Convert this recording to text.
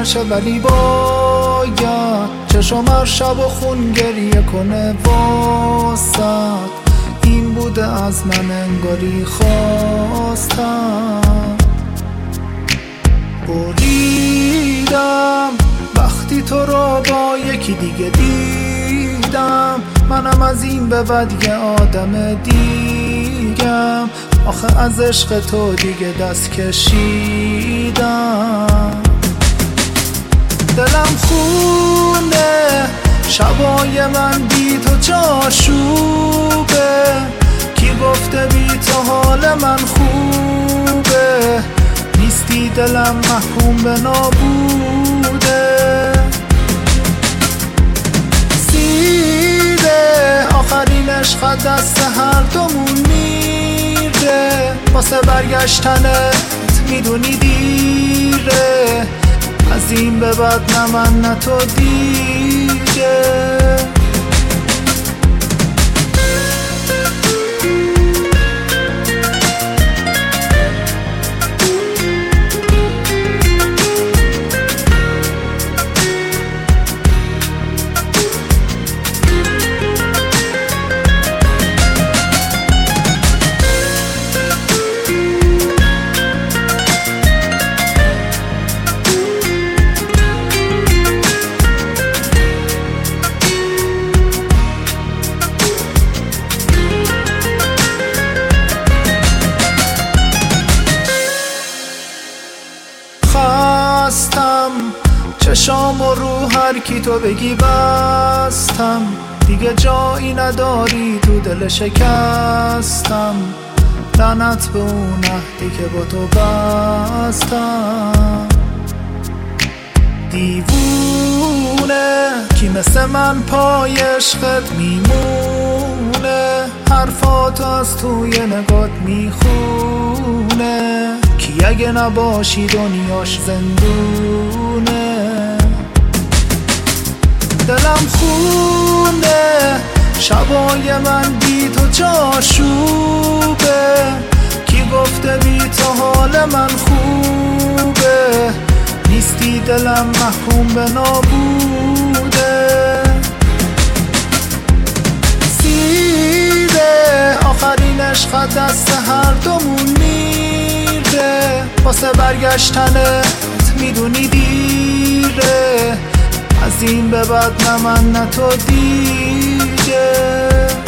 نشه، ولی باید چشم هر شب و خون گریه کنه واسد. این بوده از من انگاری خواستم. بریدم وقتی تو رو با یکی دیگه دیدم. منم از این به بعد یه آدم دیگم. آخه از عشق تو دیگه دست کشیدم. دلم خونه شبای من بی تو چاشوبه. کی گفته بی تو حال من خوبه؟ نیستی دلم محکوم به نابوده. سیده آخرین عشق دست هر دومون میره. واسه برگشتنت میدونی دیره. از این به بعد نه من نه تو دیگه. چشام و رو هر کی تو بگی بستم. دیگه جایی نداری تو دل شکستم. لعنت به اون عهدی که با تو بستم. دیوونه کی مثل من پای عشقت میمونه. حرفاتو از توی نگات میخونه. کی اگه نباشی دنیاش زندونه. دلم خونه شبای من بی تو چاشوبه. کی گفته بی تو حال من خوبه؟ نیستی دلم محکوم به نابوده. سیده آخرین عشق دست هر دومون میره. واسه برگشتنت میدونی دیره. از این به بعد نه من نه تو دیگه.